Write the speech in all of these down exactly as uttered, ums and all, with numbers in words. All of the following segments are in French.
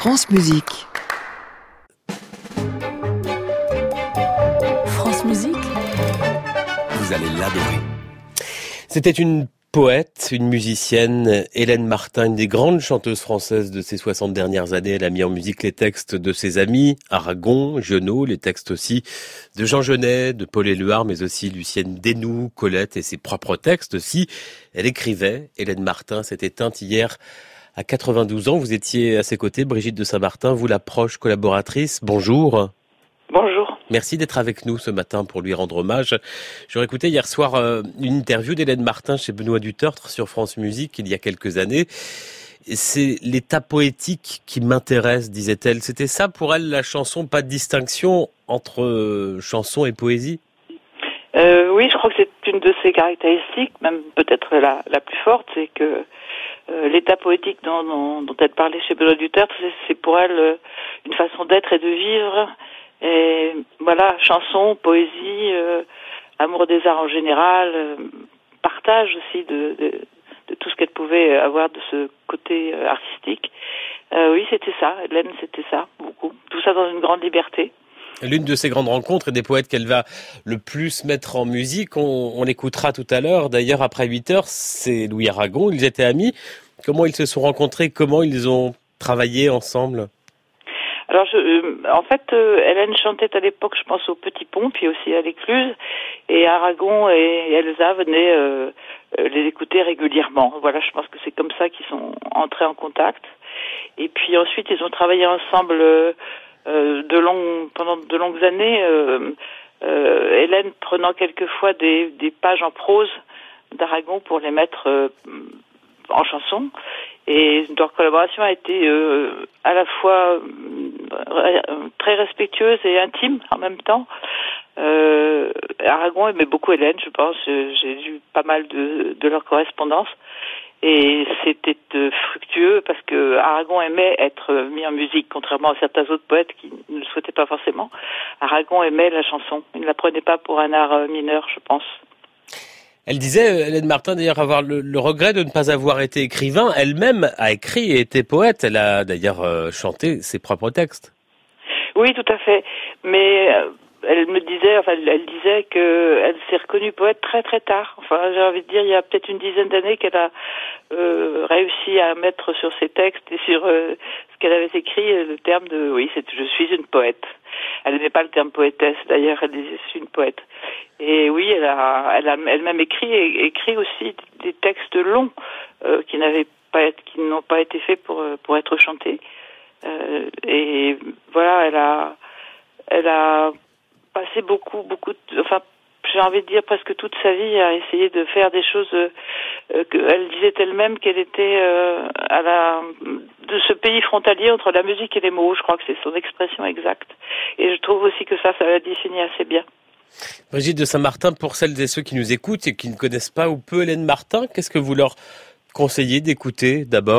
France Musique. France Musique. Vous allez l'adorer. C'était une poète, une musicienne, Hélène Martin, une des grandes chanteuses françaises de ces soixante dernières années. Elle a mis en musique les textes de ses amis, Aragon, Giono, les textes aussi de Jean Genet, de Paul Éluard, mais aussi Lucienne Desnoux, Colette et ses propres textes aussi. Elle écrivait. Hélène Martin s'est éteinte hier à quatre-vingt-douze ans. Vous étiez à ses côtés, Brigitte de Saint-Martin, vous la proche collaboratrice. Bonjour. Bonjour. Merci d'être avec nous ce matin pour lui rendre hommage. J'aurais écouté hier soir euh, une interview d'Hélène Martin chez Benoît Dutertre sur France Musique il y a quelques années. C'est l'état poétique qui m'intéresse, disait-elle. C'était ça pour elle la chanson, pas de distinction entre euh, chanson et poésie ? euh, Oui, je crois que c'est une de ses caractéristiques, même peut-être la, la plus forte, c'est que euh, l'état poétique dont, dont, dont elle parlait chez Benoît Dutertre, c'est, c'est pour elle euh, une façon d'être et de vivre. Et voilà, chanson, poésie, euh, amour des arts en général, euh, partage aussi de, de, de tout ce qu'elle pouvait avoir de ce côté euh, artistique. Euh, oui, c'était ça, Hélène, c'était ça, beaucoup. Tout ça dans une grande liberté. L'une de ces grandes rencontres et des poètes qu'elle va le plus mettre en musique, on, on l'écoutera tout à l'heure. D'ailleurs, après huit heures, c'est Louis Aragon. Ils étaient amis. Comment ils se sont rencontrés? Comment ils ont travaillé ensemble? Alors, je, euh, en fait, euh, Hélène chantait à l'époque, je pense, au Petit Pont, puis aussi à l'Écluse, et Aragon et Elsa venaient euh, euh, les écouter régulièrement. Voilà, je pense que c'est comme ça qu'ils sont entrés en contact. Et puis ensuite, ils ont travaillé ensemble euh, euh, de longues, pendant de longues années. Euh, euh, Hélène prenant quelquefois des, des pages en prose d'Aragon pour les mettre euh, en chanson. Et leur collaboration a été euh, à la fois euh, très respectueuse et intime en même temps. Euh, Aragon aimait beaucoup Hélène, je pense. J'ai lu pas mal de, de leur correspondance. Et c'était euh, fructueux parce que Aragon aimait être mis en musique, contrairement à certains autres poètes qui ne le souhaitaient pas forcément. Aragon aimait la chanson. Il ne la prenait pas pour un art mineur, je pense. Elle disait, Hélène Martin, d'ailleurs, avoir le, le regret de ne pas avoir été écrivain. Elle-même a écrit et été poète. Elle a d'ailleurs euh, chanté ses propres textes. Oui, tout à fait. Mais euh, elle me disait, enfin, elle, elle disait que elle s'est reconnue poète très très tard. Enfin, j'ai envie de dire, il y a peut-être une dizaine d'années qu'elle a euh, réussi à mettre sur ses textes et sur euh, ce qu'elle avait écrit le terme de, oui, c'est, je suis une poète. Elle n'aimait pas le terme poétesse, d'ailleurs, elle disait je suis une poète. Et oui, elle a, elle a elle-même écrit et écrit aussi des textes longs euh, qui n'avaient pas, qui n'ont pas été faits pour pour être chantés. Euh, et voilà, elle a, elle a passé beaucoup, beaucoup, de, enfin, j'ai envie de dire presque toute sa vie à essayer de faire des choses euh, qu'elle disait elle-même qu'elle était euh, à la de ce pays frontalier entre la musique et les mots. Je crois que c'est son expression exacte. Et je trouve aussi que ça, ça la définit assez bien. Brigitte de Saint-Martin, pour celles et ceux qui nous écoutent et qui ne connaissent pas ou peu Hélène Martin, qu'est-ce que vous leur conseillez d'écouter d'abord ?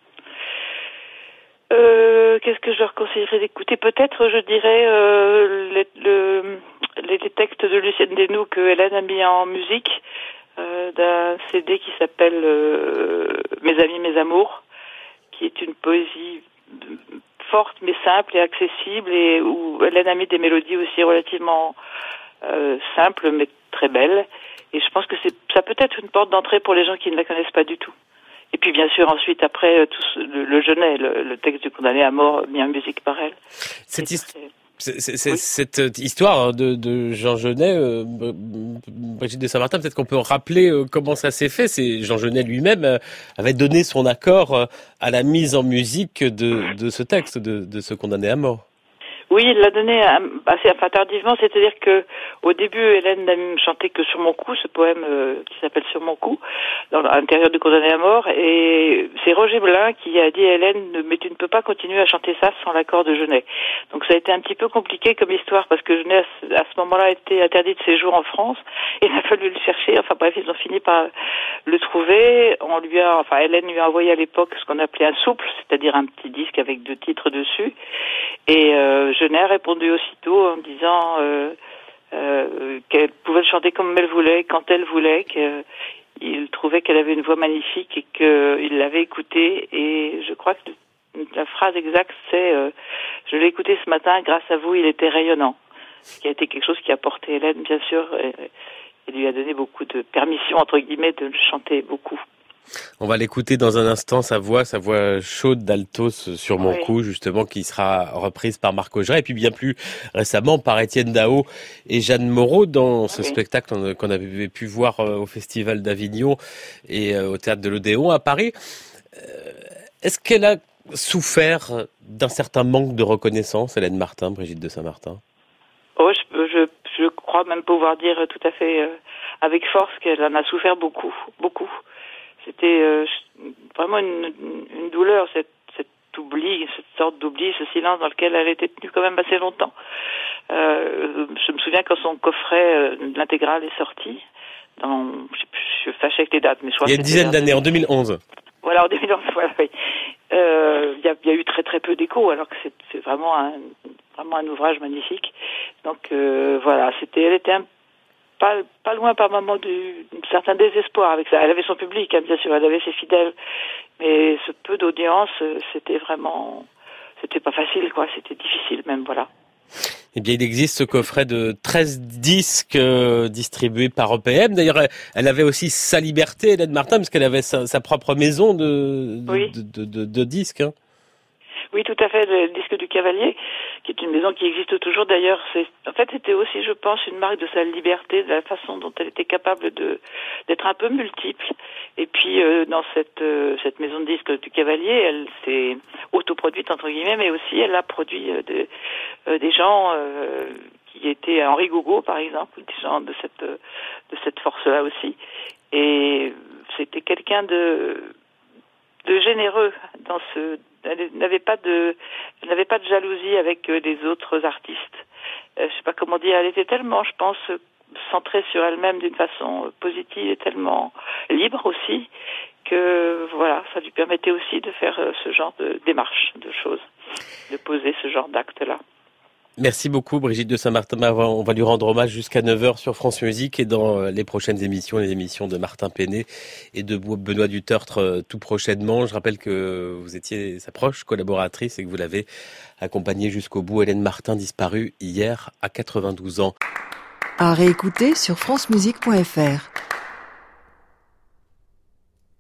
Euh, qu'est-ce que je leur conseillerais d'écouter? Peut-être, je dirais, euh, les, le, les, les textes de Lucienne Desnoux que Hélène a mis en musique, euh, d'un C D qui s'appelle euh, Mes amis, mes amours, qui est une poésie forte mais simple et accessible, et où Hélène a mis des mélodies aussi relativement euh, simples mais très belles. Et je pense que c'est, ça peut être une porte d'entrée pour les gens qui ne la connaissent pas du tout. Et puis bien sûr ensuite après tout ce, le, le Genet, le, le texte du condamné à mort mis en musique par elle. Cette, hist- très... c'est, c'est, c'est, oui. cette histoire de, de Jean Genet, euh, Brigitte de Saint-Martin, peut-être qu'on peut rappeler euh, comment ça s'est fait. C'est Jean Genet lui-même euh, avait donné son accord euh, à la mise en musique de, de ce texte, de, de ce condamné à mort. Oui, il l'a donné assez enfin, tardivement, c'est-à-dire que au début, Hélène n'a chanté que Sur mon cou, ce poème euh, qui s'appelle Sur mon cou, dans l'intérieur du condamné à mort, et c'est Roger Blin qui a dit à Hélène, mais tu ne peux pas continuer à chanter ça sans l'accord de Genet. Donc ça a été un petit peu compliqué comme histoire, parce que Genet, à ce moment-là, était interdit de séjour en France, et il a fallu le chercher, enfin bref, ils ont fini par le trouver. On lui a, enfin Hélène lui a envoyé à l'époque ce qu'on appelait un souple, c'est-à-dire un petit disque avec deux titres dessus, et euh, Genet a répondu aussitôt en disant euh, euh, qu'elle pouvait le chanter comme elle voulait, quand elle voulait, qu'il trouvait qu'elle avait une voix magnifique et qu'il l'avait écoutée. Et je crois que la phrase exacte, c'est euh, « Je l'ai écouté ce matin, grâce à vous, il était rayonnant ». Ce qui a été quelque chose qui a porté Hélène, bien sûr, et, et lui a donné beaucoup de permission, entre guillemets, de le chanter beaucoup. On va l'écouter dans un instant, sa voix, sa voix chaude d'altos sur mon oui. cou, justement, qui sera reprise par Marc Augeret, et puis bien plus récemment par Étienne Dao et Jeanne Moreau dans ce oui. spectacle qu'on avait pu voir au Festival d'Avignon et au Théâtre de l'Odéon à Paris. Est-ce qu'elle a souffert d'un certain manque de reconnaissance, Hélène Martin, Brigitte de Saint-Martin ? Oh, je, je, je crois même pouvoir dire tout à fait euh, avec force qu'elle en a souffert beaucoup, beaucoup. C'était euh, vraiment une, une douleur, cette, cet oubli, cette sorte d'oubli, ce silence dans lequel elle était tenue quand même assez longtemps. Euh, je me souviens quand son coffret, euh, l'intégrale est sorti, dans, je, je suis fâchée avec les dates, mais je crois il y a une dizaine d'années, en deux mille onze. Voilà, en deux mille onze, voilà, oui. Euh, il y a, il y a eu très très peu d'écho, alors que c'est, c'est vraiment un, vraiment un ouvrage magnifique. Donc euh, voilà, c'était, elle était un Pas, pas loin par moment d'un certain désespoir avec ça. Elle avait son public, hein, bien sûr, elle avait ses fidèles, mais ce peu d'audience, c'était vraiment, c'était pas facile, quoi. C'était difficile même, voilà. Eh bien, il existe ce coffret de treize disques euh, distribués par E P M. D'ailleurs, elle, elle avait aussi sa liberté, Hélène Martin, parce qu'elle avait sa, sa propre maison de, de, oui. de, de, de, de disques. Hein. Oui, tout à fait, le disque du Cavalier, qui est une maison qui existe toujours d'ailleurs. C'est, en fait, c'était aussi, je pense, une marque de sa liberté, de la façon dont elle était capable de d'être un peu multiple. Et puis, euh, dans cette euh, cette maison de disque du Cavalier, elle s'est autoproduite, entre guillemets, mais aussi elle a produit euh, de, euh, des gens euh, qui étaient Henri Gougaud, par exemple, des gens de cette de cette force-là aussi. Et c'était quelqu'un de de généreux dans ce. Elle n'avait pas de, elle n'avait pas de jalousie avec les autres artistes. Euh, je sais pas comment dire. Elle était tellement, je pense, centrée sur elle-même d'une façon positive et tellement libre aussi que voilà, ça lui permettait aussi de faire ce genre de démarche, de choses, de poser ce genre d'actes-là. Merci beaucoup Brigitte de Saint-Martin. On va lui rendre hommage jusqu'à neuf heures sur France Musique et dans les prochaines émissions, les émissions de Martin Péné et de Benoît Dutertre tout prochainement. Je rappelle que vous étiez sa proche collaboratrice et que vous l'avez accompagnée jusqu'au bout. Hélène Martin, disparue hier à quatre-vingt-douze ans. À réécouter sur francemusique point f r.